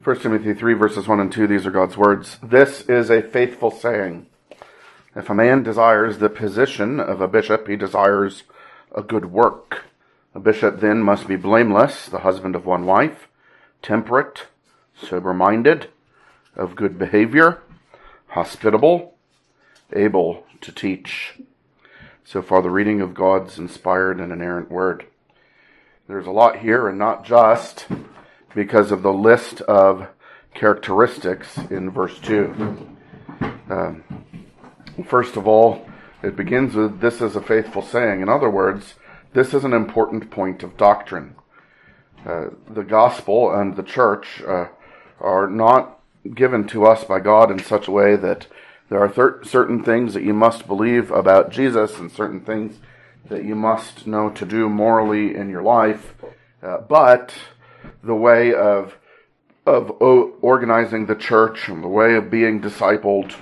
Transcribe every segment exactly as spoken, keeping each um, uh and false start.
First Timothy three, verses one and two, these are God's words. This is a faithful saying. If a man desires the position of a bishop, he desires a good work. A bishop then must be blameless, the husband of one wife, temperate, sober-minded, of good behavior, hospitable, able to teach. So far, the reading of God's inspired and inerrant word. There's a lot here, and not just because of the list of characteristics in verse two. Um, first of all, it begins with, this is a faithful saying. In other words, this is an important point of doctrine. Uh, the gospel and the church uh, are not given to us by God in such a way that there are thir- certain things that you must believe about Jesus and certain things that you must know to do morally in your life, uh, but the way of of o- organizing the church and the way of being discipled,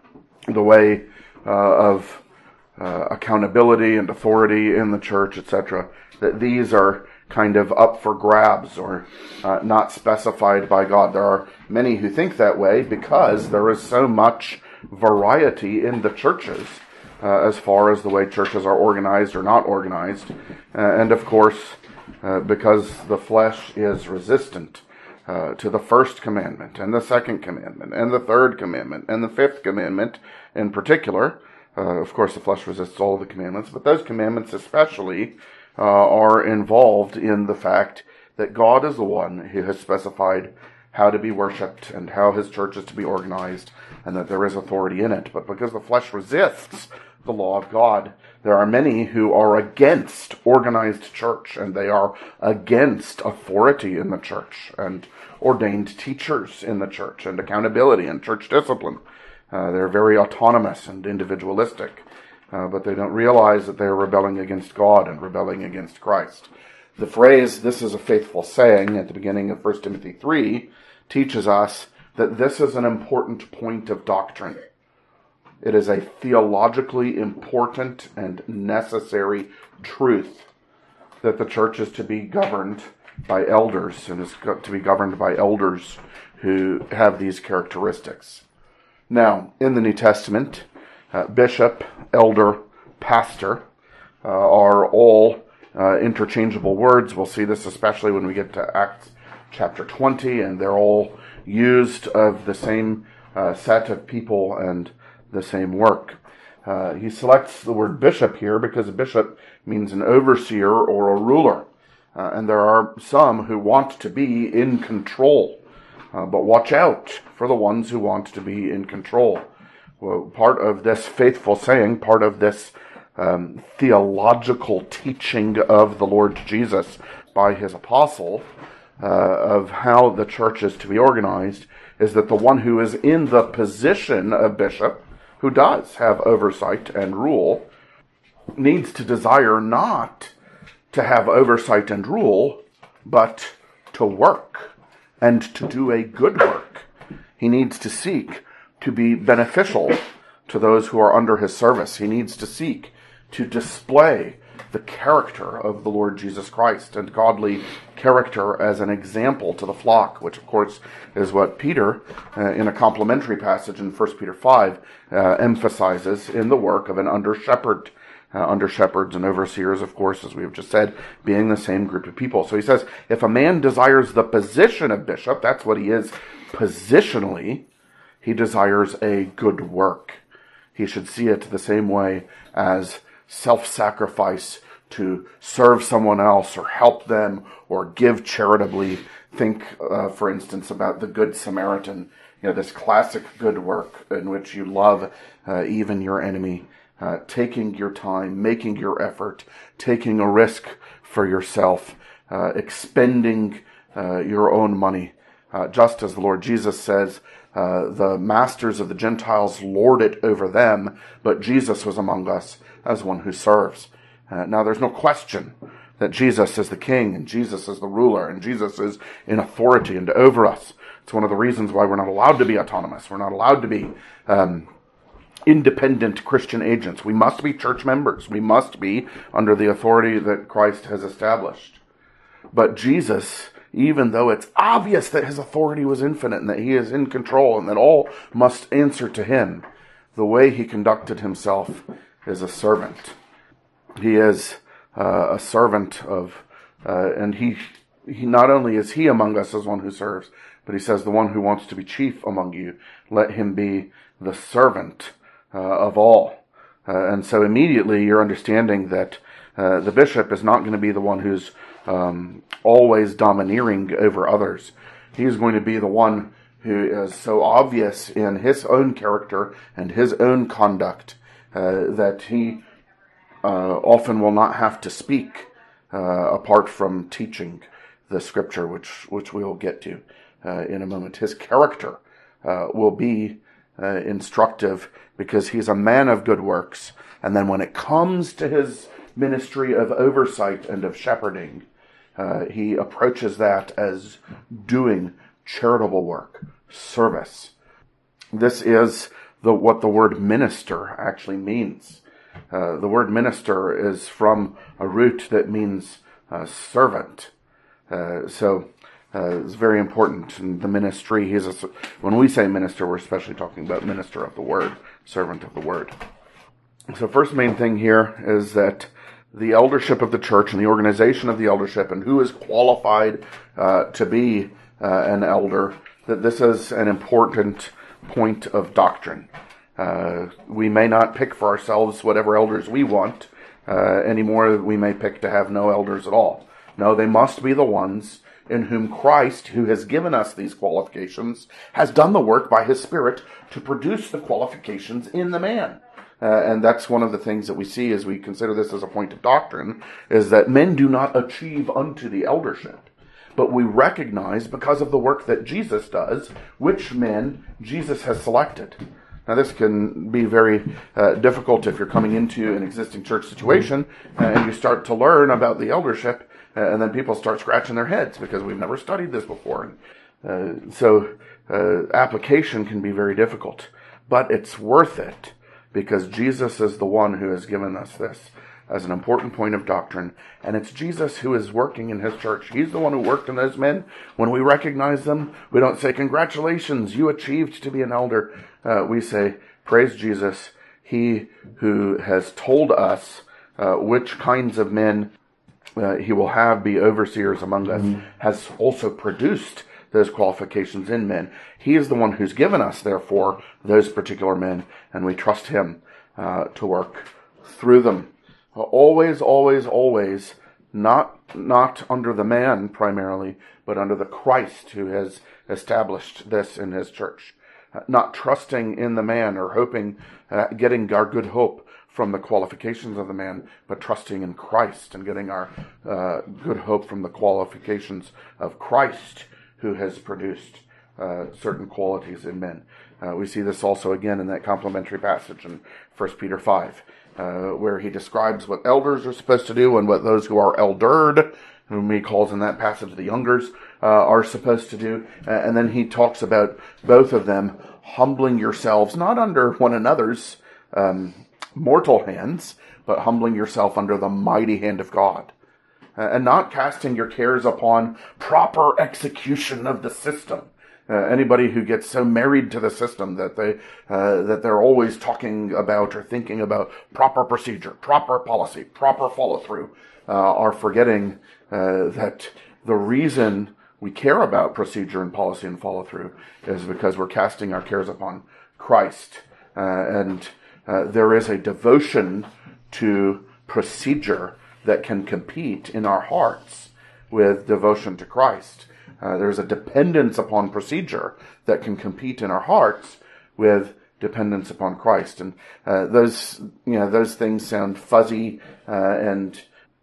the way uh, of uh, accountability and authority in the church, et cetera, that these are kind of up for grabs or uh, not specified by God. There are many who think that way because there is so much variety in the churches uh, as far as the way churches are organized or not organized. Uh, and of course, uh, because the flesh is resistant uh, to the first commandment and the second commandment and the third commandment and the fifth commandment in particular. Uh, of course, the flesh resists all of the commandments, but those commandments especially uh, are involved in the fact that God is the one who has specified how to be worshipped and how his church is to be organized, and that there is authority in it. But because the flesh resists the law of God, there are many who are against organized church, and they are against authority in the church, and ordained teachers in the church, and accountability and church discipline. Uh, they're very autonomous and individualistic, uh, but they don't realize that they're rebelling against God and rebelling against Christ. The phrase, this is a faithful saying, at the beginning of First Timothy three, teaches us that this is an important point of doctrine. It is a theologically important and necessary truth that the church is to be governed by elders, and is to be governed by elders who have these characteristics. Now, in the New Testament, uh, bishop, elder, pastor uh, are all uh, interchangeable words. We'll see this especially when we get to Acts chapter twenty, and they're all used of the same uh, set of people and the same work. Uh, he selects the word bishop here because a bishop means an overseer or a ruler. Uh, and there are some who want to be in control. Uh, but watch out for the ones who want to be in control. Well, part of this faithful saying, part of this um, theological teaching of the Lord Jesus by his apostle uh, of how the church is to be organized, is that the one who is in the position of bishop, who does have oversight and rule, needs to desire not to have oversight and rule, but to work and to do a good work. He needs to seek to be beneficial to those who are under his service. He needs to seek to display the character of the Lord Jesus Christ and godly character as an example to the flock, which of course is what Peter, uh, in a complementary passage in First Peter five, uh, emphasizes in the work of an under-shepherd. Uh, under-shepherds and overseers, of course, as we have just said, being the same group of people. So he says, if a man desires the position of bishop, that's what he is positionally, he desires a good work. He should see it the same way as self-sacrifice to serve someone else or help them or give charitably. Think, uh, for instance, about the Good Samaritan, you know, this classic good work in which you love uh, even your enemy. Uh, taking your time, making your effort, taking a risk for yourself, uh, expending uh, your own money. Uh, just as the Lord Jesus says, uh, the masters of the Gentiles lord it over them, but Jesus was among us as one who serves. Uh, now there's no question that Jesus is the king, and Jesus is the ruler, and Jesus is in authority and over us. It's one of the reasons why we're not allowed to be autonomous. We're not allowed to be um independent Christian agents. We must be church members. We must be under the authority that Christ has established. But Jesus even though it's obvious that his authority was infinite and that he is in control and that all must answer to him, the way he conducted himself is a servant. He is uh, a servant of, uh, and he, he not only is he among us as one who serves, but he says the one who wants to be chief among you, let him be the servant uh, of all. Uh, and so immediately you're understanding that uh, the bishop is not going to be the one who's um, always domineering over others. He is going to be the one who is so obvious in his own character and his own conduct uh, that he uh, often will not have to speak uh, apart from teaching the scripture, which which we will get to uh, in a moment. His character uh, will be uh, instructive because he's a man of good works. And then when it comes to his ministry of oversight and of shepherding, uh, he approaches that as doing charitable work, service. This is the what the word minister actually means. Uh, the word minister is from a root that means uh, servant. Uh, so uh, it's very important in the ministry. He's a, when we say minister, we're especially talking about minister of the word, servant of the word. So first main thing here is that the eldership of the church and the organization of the eldership and who is qualified uh, to be uh, an elder, that this is an important point of doctrine. Uh, we may not pick for ourselves whatever elders we want uh, anymore. We may pick to have no elders at all. No, they must be the ones in whom Christ, who has given us these qualifications, has done the work by his Spirit to produce the qualifications in the man. Uh, and that's one of the things that we see as we consider this as a point of doctrine, is that men do not achieve unto the eldership. But we recognize, because of the work that Jesus does, which men Jesus has selected. Now this can be very uh, difficult if you're coming into an existing church situation uh, and you start to learn about the eldership uh, and then people start scratching their heads because we've never studied this before. Uh, so uh, application can be very difficult, but it's worth it because Jesus is the one who has given us this as an important point of doctrine, and it's Jesus who is working in his church. He's the one who worked in those men. When we recognize them, we don't say, congratulations, you achieved to be an elder. Uh, we say, praise Jesus, he who has told us uh, which kinds of men uh, he will have be overseers among us, mm-hmm. has also produced those qualifications in men. He is the one who's given us, therefore, those particular men, and we trust him uh, to work through them. Always, always, always, not not under the man primarily, but under the Christ who has established this in his church. Uh, not trusting in the man or hoping, uh, getting our good hope from the qualifications of the man, but trusting in Christ and getting our uh, good hope from the qualifications of Christ who has produced uh, certain qualities in men. Uh, we see this also again in that complementary passage in First Peter five. Uh, where he describes what elders are supposed to do and what those who are eldered, whom he calls in that passage the youngers, uh, are supposed to do. Uh, and then he talks about both of them humbling yourselves, not under one another's um, mortal hands, but humbling yourself under the mighty hand of God. Uh, and not casting your cares upon proper execution of the system. Uh, anybody who gets so married to the system that they uh, that they're always talking about or thinking about proper procedure, proper policy, proper follow-through, uh, are forgetting uh, that the reason we care about procedure and policy and follow-through is because we're casting our cares upon Christ. Uh, and uh, there is a devotion to procedure that can compete in our hearts with devotion to Christ. Uh, there's a dependence upon procedure that can compete in our hearts with dependence upon Christ, and uh, those you know those things sound fuzzy uh, and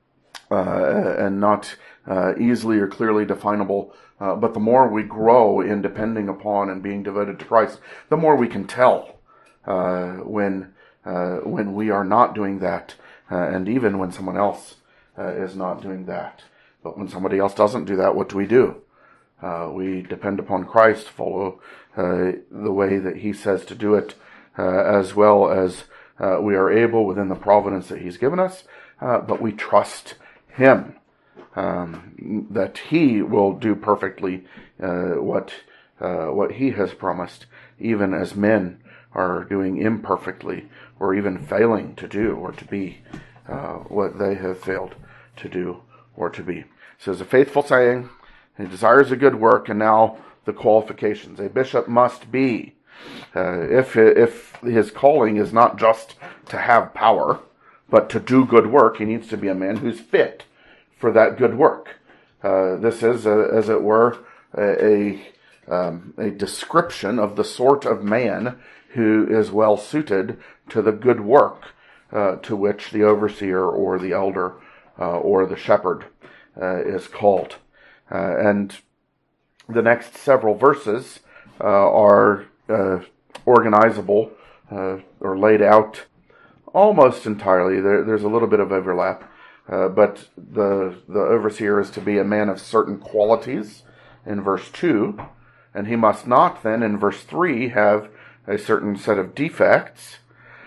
uh, and not uh, easily or clearly definable. Uh, but the more we grow in depending upon and being devoted to Christ, the more we can tell uh, when uh, when we are not doing that, uh, and even when someone else uh, is not doing that. But when somebody else doesn't do that, what do we do? Uh, we depend upon Christ, follow uh, the way that he says to do it, uh, as well as uh, we are able within the providence that he's given us, uh, but we trust him. um, that he will do perfectly uh, what uh, what he has promised, even as men are doing imperfectly, or even failing to do or to be uh, what they have failed to do or to be. So it's a faithful saying. He desires a good work, and now the qualifications. A bishop must be, uh, if if his calling is not just to have power, but to do good work, he needs to be a man who's fit for that good work. Uh, this is, a, as it were, a a, um, a description of the sort of man who is well suited to the good work uh, to which the overseer or the elder uh, or the shepherd uh, is called. Uh, and the next several verses uh, are uh, organizable uh, or laid out almost entirely. There, there's a little bit of overlap, uh, but the the overseer is to be a man of certain qualities in verse two, and he must not then in verse three have a certain set of defects.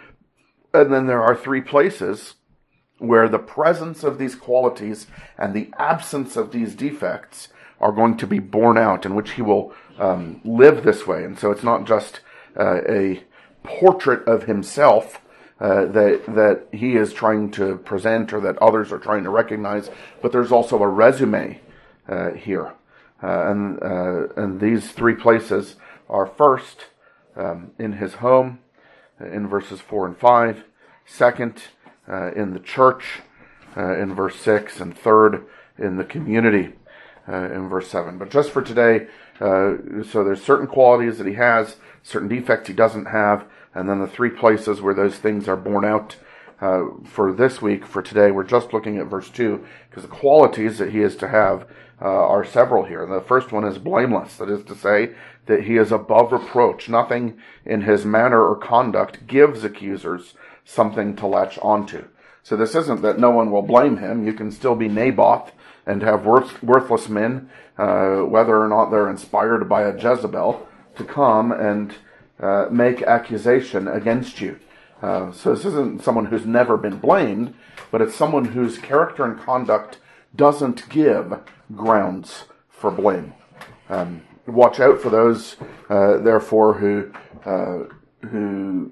And then there are three places where the presence of these qualities and the absence of these defects are going to be borne out, in which he will um, live this way. And so it's not just uh, a portrait of himself uh, that that he is trying to present or that others are trying to recognize, but there's also a resume uh, here. Uh, and uh, and these three places are first um, in his home, in verses four and five, second uh, in the church uh, in verse six, and third in the community uh, in verse seven. But just for today, uh, so there's certain qualities that he has, certain defects he doesn't have, and then the three places where those things are borne out. Uh, for this week, for today, we're just looking at verse two, because the qualities that he is to have uh, are several here. The first one is blameless, that is to say, that he is above reproach. Nothing in his manner or conduct gives accusers something to latch onto. So this isn't that no one will blame him. You can still be Naboth and have worth, worthless men, uh, whether or not they're inspired by a Jezebel, to come and uh, make accusation against you. Uh, so this isn't someone who's never been blamed, but it's someone whose character and conduct doesn't give grounds for blame. Um, watch out for those, uh, therefore, who uh, who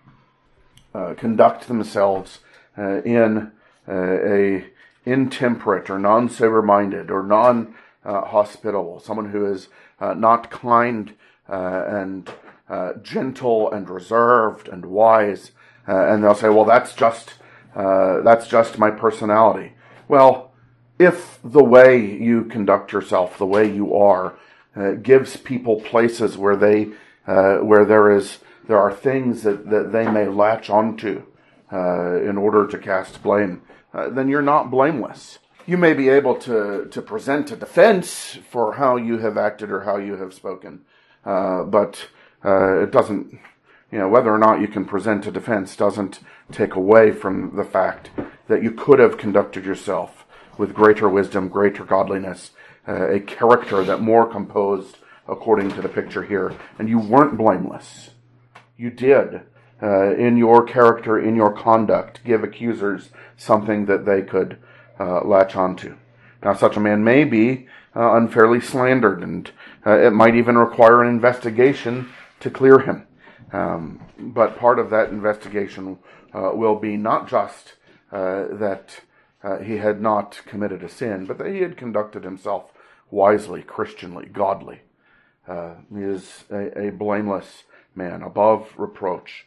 uh, conduct themselves uh, in uh, a intemperate or non-sober-minded or non-hospitable, someone who is uh, not kind uh, and Uh, gentle and reserved and wise, uh, and they'll say, well, that's just uh, that's just my personality. Well, if the way you conduct yourself, the way you are, uh, gives people places where they uh, where there is there are things that, that they may latch onto uh, in order to cast blame, uh, then you're not blameless. You may be able to to present a defense for how you have acted or how you have spoken, uh, but Uh, it doesn't, you know, whether or not you can present a defense doesn't take away from the fact that you could have conducted yourself with greater wisdom, greater godliness, uh, a character that more composed according to the picture here. And you weren't blameless. You did, uh, in your character, in your conduct, give accusers something that they could uh, latch onto. Now, such a man may be uh, unfairly slandered, and uh, it might even require an investigation to clear him. Um, but part of that investigation uh, will be not just uh, that uh, he had not committed a sin, but that he had conducted himself wisely, Christianly, godly. Uh, he is a, a blameless man, above reproach.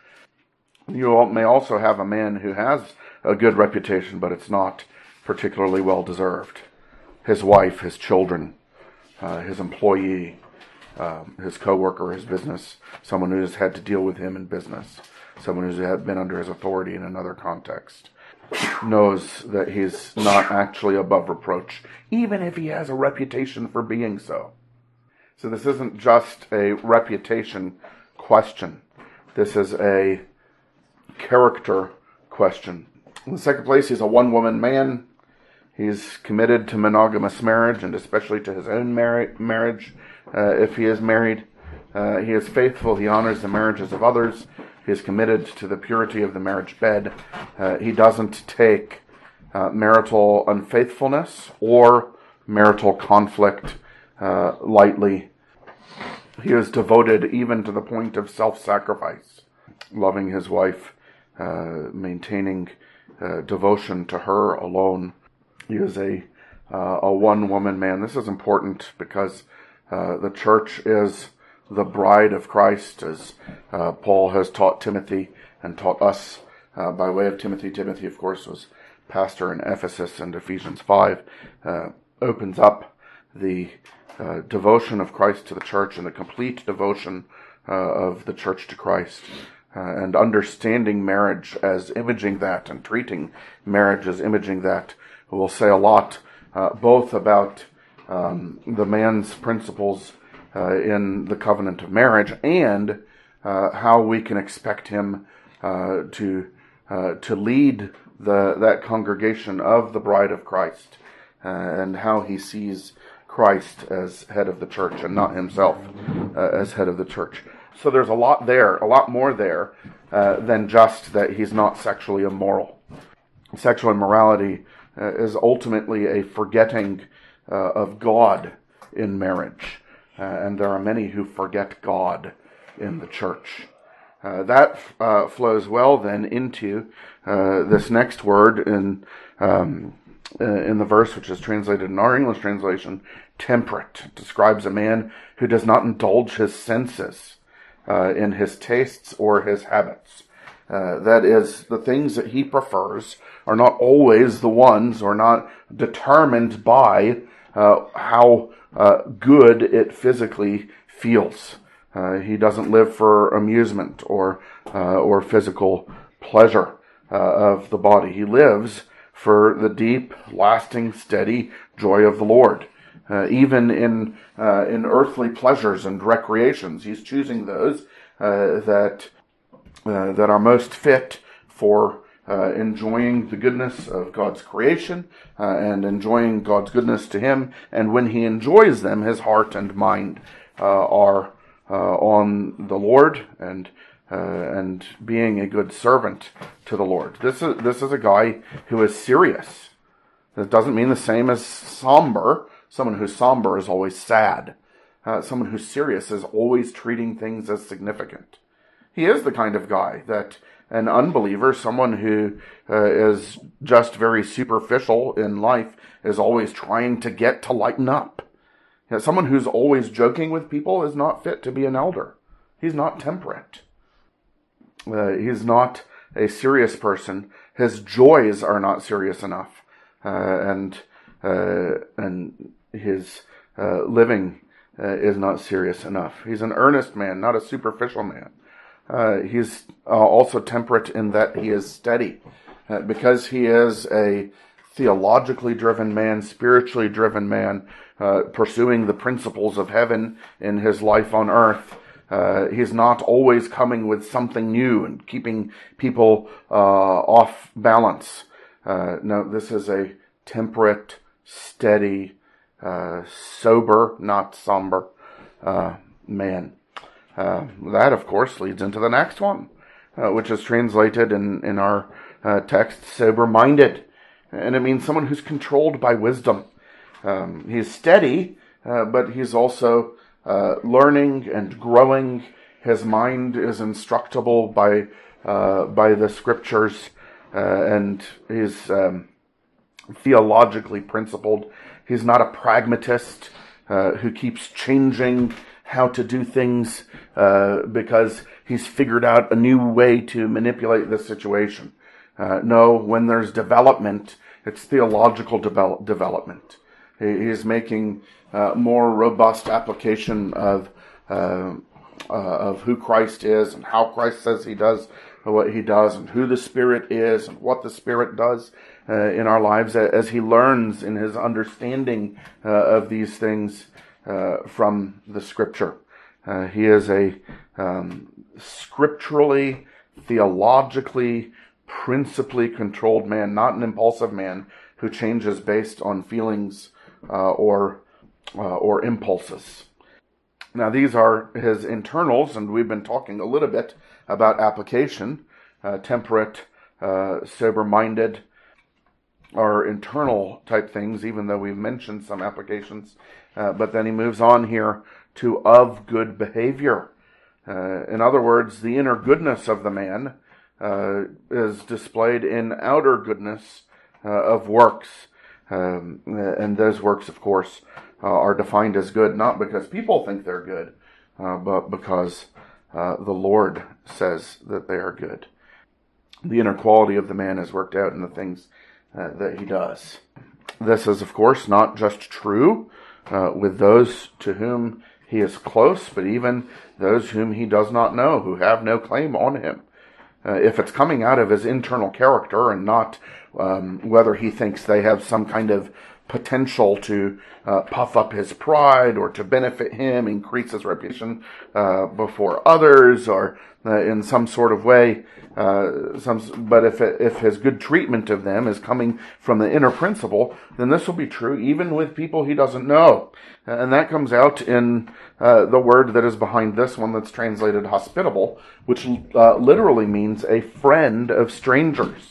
You may also have a man who has a good reputation, but it's not particularly well deserved. His wife, his children, uh, his employee, Um, his coworker, his business, someone who has had to deal with him in business, someone who's had been under his authority in another context, knows that he's not actually above reproach, even if he has a reputation for being so. So this isn't just a reputation question. This is a character question. In the second place, he's a one-woman man. He's committed to monogamous marriage, and especially to his own mar- marriage. Uh, if he is married, uh, he is faithful. He honors the marriages of others. He is committed to the purity of the marriage bed. Uh, he doesn't take uh, marital unfaithfulness or marital conflict uh, lightly. He is devoted even to the point of self-sacrifice, loving his wife, uh, maintaining uh, devotion to her alone. He is a uh, a one-woman man. This is important because uh, the church is the bride of Christ, as uh, Paul has taught Timothy and taught us uh, by way of Timothy. Timothy, of course, was pastor in Ephesus, and Ephesians five uh, opens up the uh, devotion of Christ to the church and the complete devotion uh, of the church to Christ, uh, and understanding marriage as imaging that and treating marriage as imaging that. We'll say a lot uh, both about um, the man's principles uh, in the covenant of marriage and uh, how we can expect him uh, to uh, to lead the that congregation of the bride of Christ, uh, and how he sees Christ as head of the church and not himself uh, as head of the church. So there's a lot there, a lot more there uh, than just that he's not sexually immoral. Sexual immorality uh, is ultimately a forgetting uh, of God in marriage. Uh, and there are many who forget God in the church. Uh, that uh, flows well then into uh, this next word in um, uh, in the verse, which is translated in our English translation, temperate. It describes a man who does not indulge his senses uh, in his tastes or his habits. Uh, that is, the things that he prefers are not always the ones, or not determined by uh, how uh, good it physically feels. Uh, he doesn't live for amusement or uh, or physical pleasure uh, of the body. He lives for the deep, lasting, steady joy of the Lord. Uh, even in uh, in earthly pleasures and recreations, he's choosing those uh, that uh, that are most fit for uh, enjoying the goodness of God's creation uh, and enjoying God's goodness to him. And when he enjoys them, his heart and mind uh, are uh, on the Lord and uh, and being a good servant to the Lord. This is this is a guy who is serious. That doesn't mean the same as somber. Someone who's somber is always sad. Uh, someone who's serious is always treating things as significant. He is the kind of guy that an unbeliever, someone who uh, is just very superficial in life, is always trying to get to lighten up. You know, someone who's always joking with people is not fit to be an elder. He's not temperate. Uh, he's not a serious person. His joys are not serious enough. Uh, and uh, and his uh, living uh, is not serious enough. He's an earnest man, not a superficial man. Uh, he's uh, also temperate in that he is steady. Uh, because he is a theologically driven man, spiritually driven man, uh, pursuing the principles of heaven in his life on earth, uh, he's not always coming with something new and keeping people uh, off balance. Uh, no, this is a temperate, steady, uh, sober, not somber, uh, man. Uh, that, of course, leads into the next one, uh, which is translated in, in our uh, text, sober-minded. And it means someone who's controlled by wisdom. Um, he's steady, uh, but he's also uh, learning and growing. His mind is instructable by uh, by the scriptures, uh, and he's um, theologically principled. He's not a pragmatist uh, who keeps changing how to do things uh, because he's figured out a new way to manipulate the situation. Uh, no, when there's development, it's theological develop- development. He, he's making uh, more robust application of uh, uh, of who Christ is and how Christ says he does what he does, and who the Spirit is and what the Spirit does uh, in our lives as he learns in his understanding uh, of these things uh, from the Scripture. Uh, he is a um, scripturally, theologically, principally controlled man, not an impulsive man who changes based on feelings uh, or uh, or impulses. Now, these are his internals, and we've been talking a little bit about application, uh, temperate, uh, sober-minded. are internal type things, even though we've mentioned some applications. Uh, but then he moves on here to of good behavior. Uh, in other words, the inner goodness of the man uh, is displayed in outer goodness uh, of works. Um, and those works, of course, uh, are defined as good, not because people think they're good, uh, but because uh, the Lord says that they are good. The inner quality of the man is worked out in the things uh, that he does. This is, of course, not just true uh, with those to whom he is close, but even those whom he does not know, who have no claim on him. Uh, if it's coming out of his internal character and not um, whether he thinks they have some kind of potential to uh, puff up his pride or to benefit him, increase his reputation uh, before others, or uh, in some sort of way. Uh, some, but if it, if his good treatment of them is coming from the inner principle, then this will be true even with people he doesn't know. And that comes out in uh, the word that is behind this one that's translated hospitable, which uh, literally means a friend of strangers.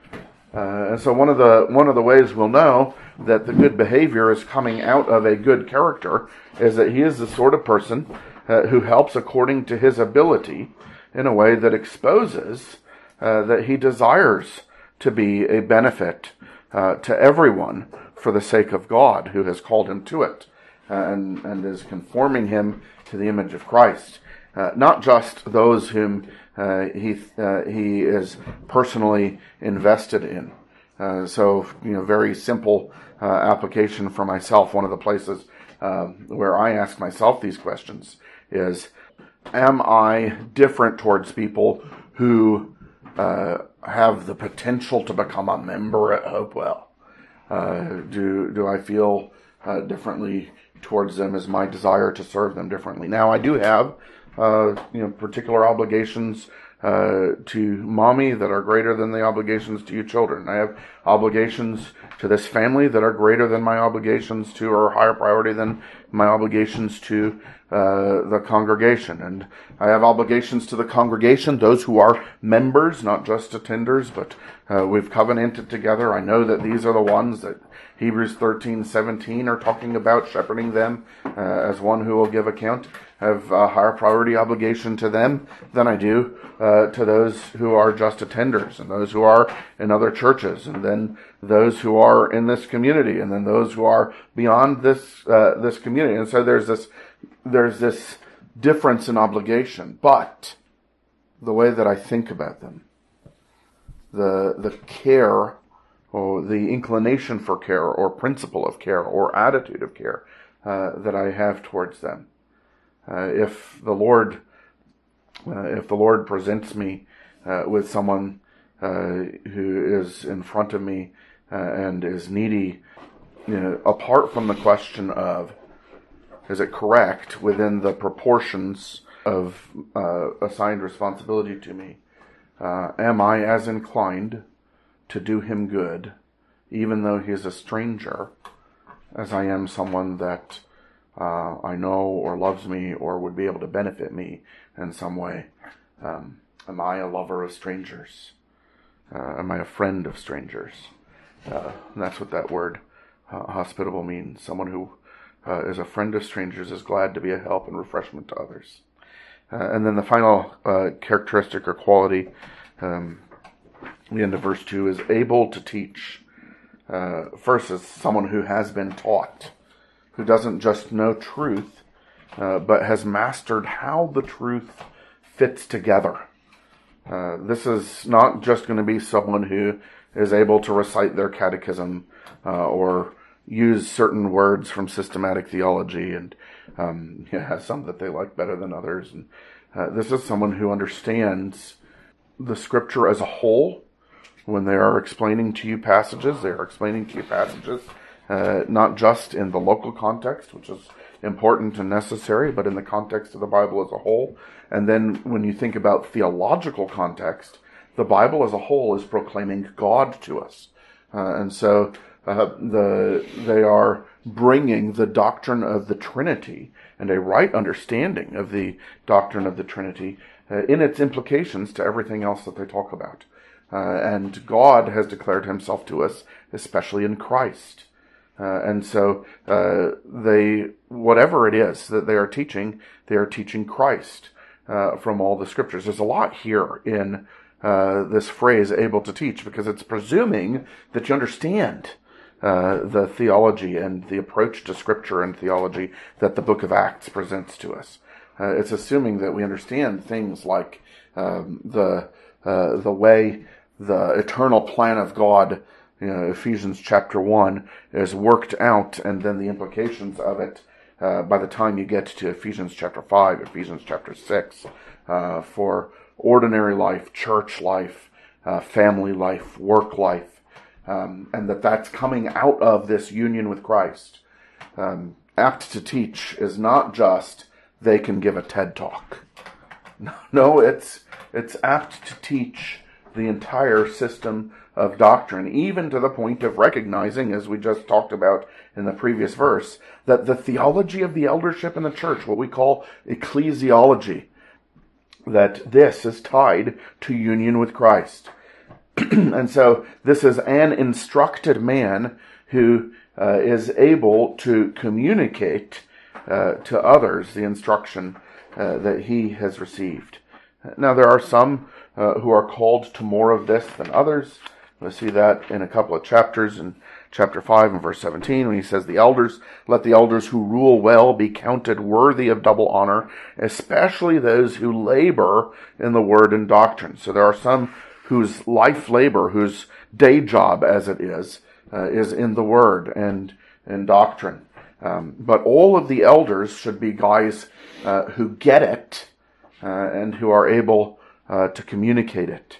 Uh, and so one of the one of the ways we'll know that the good behavior is coming out of a good character is that he is the sort of person uh, who helps according to his ability in a way that exposes uh, that he desires to be a benefit uh, to everyone for the sake of God who has called him to it, uh, and, and is conforming him to the image of Christ. Uh, not just those whom uh, he uh, he is personally invested in. Uh, so, you know, very simple uh, application for myself. One of the places uh, where I ask myself these questions is, am I different towards people who uh, have the potential to become a member at Hopewell? Uh, do do I feel uh, differently towards them? Is my desire to serve them differently? Now, I do have uh, you know particular obligations uh, to mommy that are greater than the obligations to you children. I have obligations to this family that are greater than my obligations to, or higher priority than my obligations to uh, the congregation. And I have obligations to the congregation, those who are members, not just attenders, but uh, we've covenanted together. I know that these are the ones that Hebrews thirteen seventeen are talking about, shepherding them uh, as one who will give account. I have a higher priority obligation to them than I do uh, to those who are just attenders, and those who are in other churches, and then those who are in this community, and then those who are beyond this uh, this community. And so there's this there's this difference in obligation, but the way that I think about them, the the care, or the inclination for care, or principle of care, or attitude of care uh, that I have towards them. Uh, if the Lord, uh, if the Lord presents me uh, with someone uh, who is in front of me uh, and is needy, you know, apart from the question of, is it correct within the proportions of uh, assigned responsibility to me? Uh, am I as inclined to do him good, even though he is a stranger, as I am someone that uh, I know or loves me or would be able to benefit me in some way? Um, am I a lover of strangers? Uh, am I a friend of strangers? Uh, and that's what that word uh, hospitable means. Someone who uh, is a friend of strangers is glad to be a help and refreshment to others. Uh, and then the final uh, characteristic or quality, um, the end of verse two, is able to teach. Uh, first is someone who has been taught, who doesn't just know truth, uh, but has mastered how the truth fits together. Uh, this is not just going to be someone who is able to recite their catechism uh, or use certain words from systematic theology, and um, yeah, some that they like better than others. And uh, this is someone who understands the Scripture as a whole. When they are explaining to you passages, they are explaining to you passages uh, not just in the local context, which is important and necessary, but in the context of the Bible as a whole. And then when you think about theological context, the Bible as a whole is proclaiming God to us. Uh, and so uh, the they are bringing the doctrine of the Trinity and a right understanding of the doctrine of the Trinity uh, in its implications to everything else that they talk about. Uh, and God has declared himself to us especially in Christ. Uh, and so uh, they, whatever it is that they are teaching, they are teaching Christ uh, from all the scriptures. There's a lot here in uh, this phrase, able to teach, because it's presuming that you understand uh, the theology and the approach to scripture and theology that the book of Acts presents to us. Uh, it's assuming that we understand things like um, the uh, the way the eternal plan of God, you know, Ephesians chapter one, is worked out, and then the implications of it uh, by the time you get to Ephesians chapter five, Ephesians chapter six, uh, for ordinary life, church life, uh, family life, work life, um, and that that's coming out of this union with Christ. Um, apt to teach is not just they can give a TED talk. No, it's it's apt to teach the entire system of doctrine, even to the point of recognizing, as we just talked about in the previous verse, that the theology of the eldership in the church, what we call ecclesiology, that this is tied to union with Christ. And so this is an instructed man who uh, is able to communicate uh, to others the instruction uh, that he has received. Now, there are some uh, who are called to more of this than others. We'll see that in a couple of chapters. In chapter five and verse seventeen, when he says, the elders, let the elders who rule well be counted worthy of double honor, especially those who labor in the word and doctrine. So there are some whose life labor, whose day job, as it is, uh, is in the word and in doctrine. Um, but all of the elders should be guys uh, who get it uh, and who are able uh, to communicate it.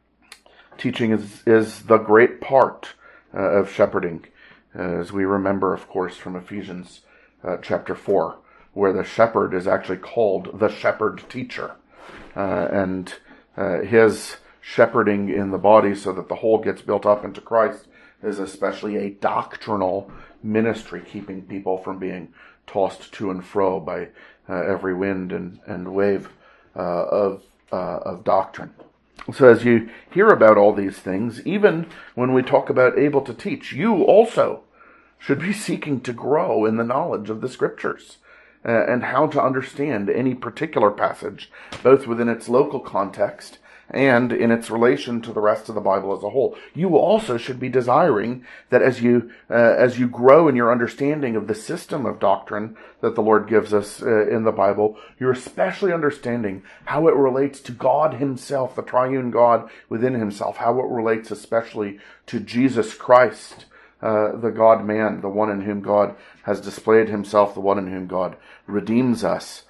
Teaching is, is the great part uh, of shepherding, uh, as we remember, of course, from Ephesians uh, chapter four, where the shepherd is actually called the shepherd teacher. Uh, and uh, his shepherding in the body so that the whole gets built up into Christ is especially a doctrinal ministry, keeping people from being tossed to and fro by uh, every wind and, and wave uh, of uh, of doctrine. So as you hear about all these things, even when we talk about able to teach, you also should be seeking to grow in the knowledge of the Scriptures uh, and how to understand any particular passage, both within its local context and in its relation to the rest of the Bible as a whole. You also should be desiring that as you uh, as you grow in your understanding of the system of doctrine that the Lord gives us uh, in the Bible, you're especially understanding how it relates to God Himself, the triune God within Himself, how it relates especially to Jesus Christ, uh, the God-man, the one in whom God has displayed Himself, the one in whom God redeems us,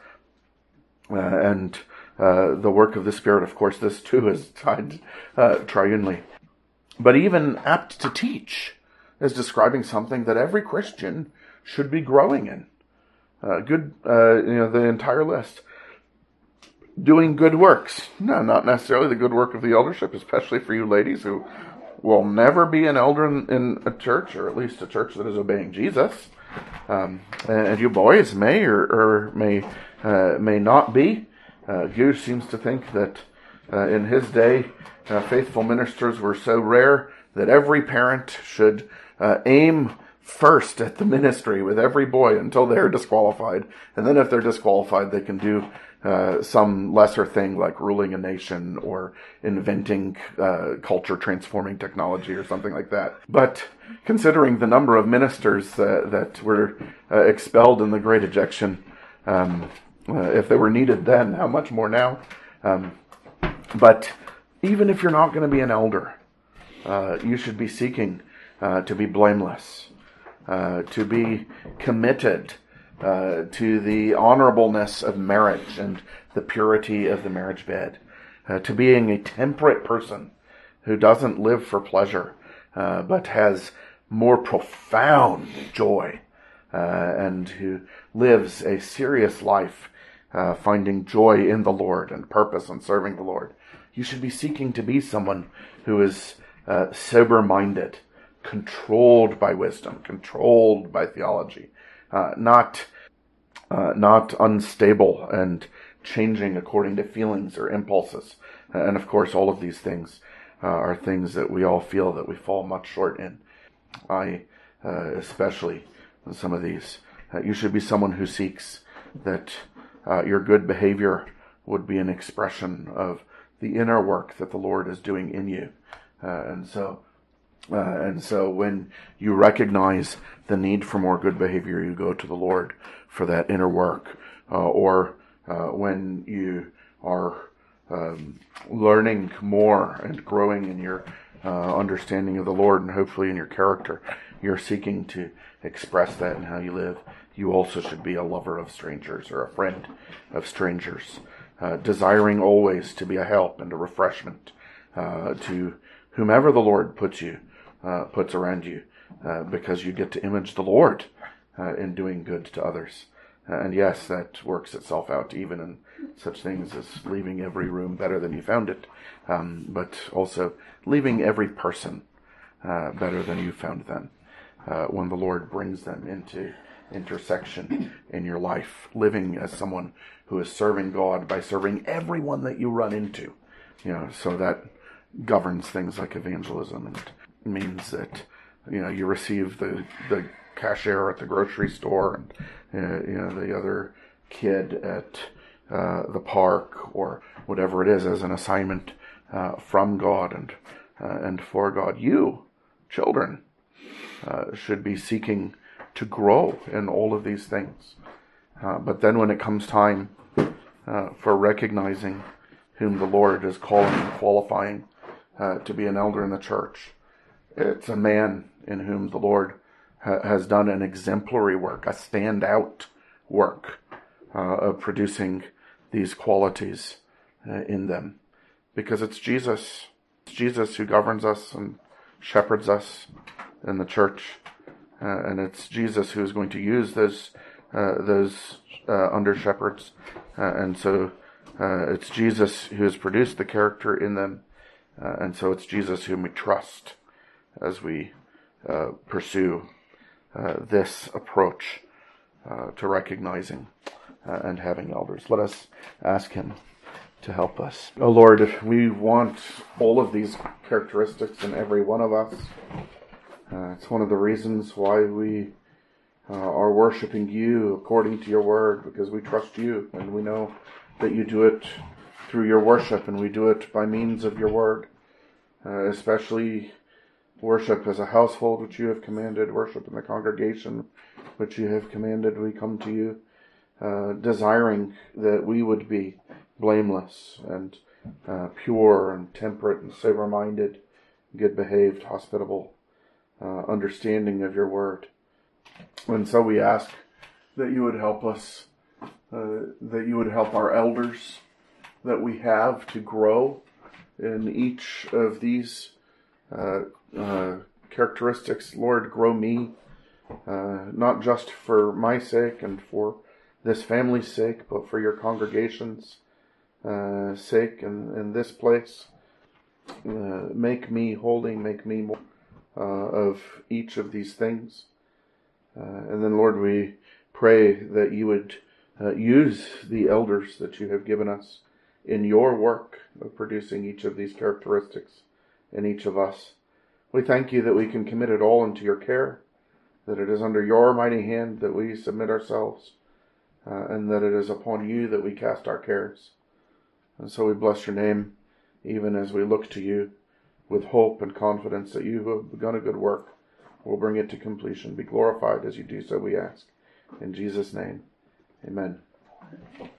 uh, and Uh, the work of the Spirit. Of course, this too is tied uh, triunely. But even apt to teach is describing something that every Christian should be growing in. Uh, good, uh, you know, the entire list. Doing good works. No, not necessarily the good work of the eldership, especially for you ladies who will never be an elder in, in a church, or at least a church that is obeying Jesus. Um, and you boys may or, or may uh, may not be. Uh, Goose seems to think that uh, in his day, uh, faithful ministers were so rare that every parent should uh, aim first at the ministry with every boy until they're disqualified. And then if they're disqualified, they can do uh, some lesser thing like ruling a nation or inventing uh, culture-transforming technology or something like that. But considering the number of ministers uh, that were uh, expelled in the Great Ejection, um, Uh, if they were needed then, how much more now? Um, but even if you're not going to be an elder, uh, you should be seeking uh, to be blameless, uh, to be committed uh, to the honorableness of marriage and the purity of the marriage bed, uh, to being a temperate person who doesn't live for pleasure, uh, but has more profound joy, uh, and who lives a serious life, Uh, finding joy in the Lord and purpose in serving the Lord. You should be seeking to be someone who is uh, sober-minded, controlled by wisdom, controlled by theology, uh, not uh, not unstable and changing according to feelings or impulses. Uh, and of course, all of these things uh, are things that we all feel that we fall much short in. I, uh, especially some of these. Uh, you should be someone who seeks that uh, your good behavior would be an expression of the inner work that the Lord is doing in you. Uh, and so, uh, and so when you recognize the need for more good behavior, you go to the Lord for that inner work. Uh, or uh, when you are um, learning more and growing in your uh, understanding of the Lord, and hopefully in your character, you're seeking to express that in how you live. You also should be a lover of strangers, or a friend of strangers, uh, desiring always to be a help and a refreshment uh, to whomever the Lord puts you, uh, puts around you, uh, because you get to image the Lord uh, in doing good to others. Uh, and yes, that works itself out even in such things as leaving every room better than you found it, um, but also leaving every person uh, better than you found them. Uh, when the Lord brings them into intersection in your life, living as someone who is serving God by serving everyone that you run into, you know, so that governs things like evangelism, and means that, you know, you receive the the cashier at the grocery store, and uh, you know, the other kid at uh, the park, or whatever it is, as an assignment uh, from God and uh, and for God. You, children, uh, should be seeking to grow in all of these things. Uh, but then when it comes time uh, for recognizing whom the Lord is calling and qualifying uh, to be an elder in the church, it's a man in whom the Lord ha- has done an exemplary work, a standout work uh, of producing these qualities uh, in them. Because it's Jesus. It's Jesus who governs us and shepherds us in the church. Uh, and it's Jesus who is going to use those uh, those uh, under shepherds. Uh, and so uh, it's Jesus who has produced the character in them. Uh, and so it's Jesus whom we trust as we uh, pursue uh, this approach uh, to recognizing uh, and having elders. Let us ask him to help us. Oh Lord, we want all of these characteristics in every one of us. Uh, it's one of the reasons why we uh, are worshiping you according to your word, because we trust you and we know that you do it through your worship, and we do it by means of your word, uh, especially worship as a household which you have commanded, worship in the congregation which you have commanded. We come to you uh, desiring that we would be blameless and uh, pure and temperate and sober-minded, good-behaved, hospitable, Uh, understanding of your word. And so we ask that you would help us, uh, that you would help our elders that we have to grow in each of these uh, uh, characteristics. Lord, grow me, uh, not just for my sake and for this family's sake, but for your congregation's uh, sake in, in this place. Uh, make me holy, make me more Uh, of each of these things. Uh, and then, Lord, we pray that you would uh, use the elders that you have given us in your work of producing each of these characteristics in each of us. We thank you that we can commit it all into your care, that it is under your mighty hand that we submit ourselves, uh, and that it is upon you that we cast our cares. And so we bless your name, even as we look to you with hope and confidence that you who have begun a good work will bring it to completion. Be glorified as you do so, we ask. In Jesus' name, amen.